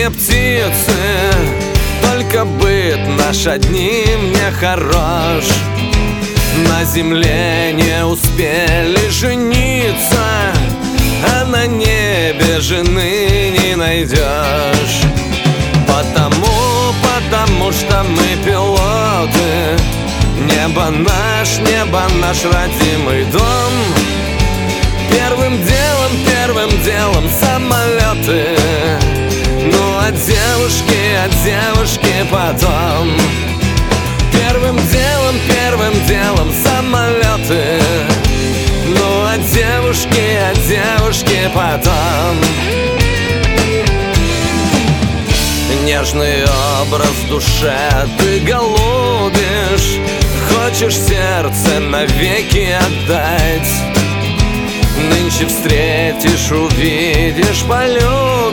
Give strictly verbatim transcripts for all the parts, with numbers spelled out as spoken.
не птицы, только быт наш одним не хорош. На земле не успели жениться, а на небе жены не найдешь. Потому, потому что мы пилоты. Небо наш, небо наш родимый дом. Первым делом, первым делом самолеты. Ну а девушки, а девушки потом. Первым делом, первым делом самолеты. Ну а девушки, а девушки потом. Нежный образ в душе ты голубишь, хочешь сердце навеки отдать. Нынче встретишь, увидишь, полюбишь,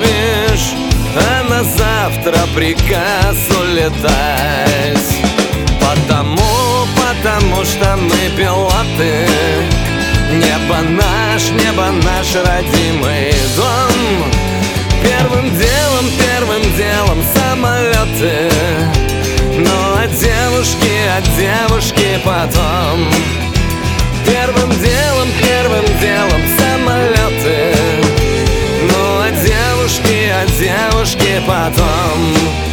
а на завтра приказ улетать. Потому, потому что мы пилоты. Небо наш, небо наш родимый дом. Первым делом, первым делом самолеты. Ну а девушки, а девушки потом. Первым делом, первым делом самолеты. Ну а девушки, а девушки потом.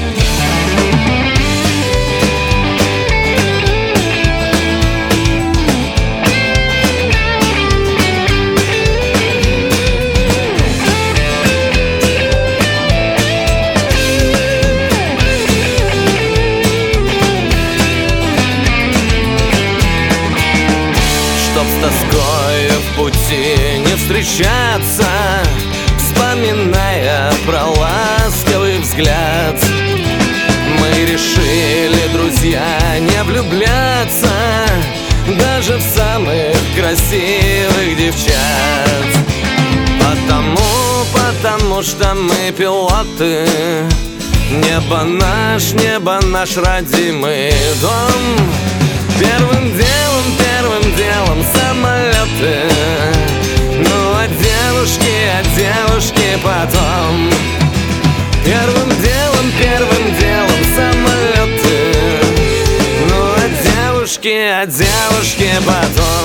Чтоб с тоскою в пути не встречаться, вспоминая про ласковый взгляд, мы решили, друзья, не влюбляться даже в самых красивых девчат. Потому, потому что мы пилоты. Небо наш, небо наш родимый дом. Первым делом, первым делом самолеты. Ну а девушки, а девушки потом. Первым делом, первым делом самолеты. Ну а девушки, а девушки потом.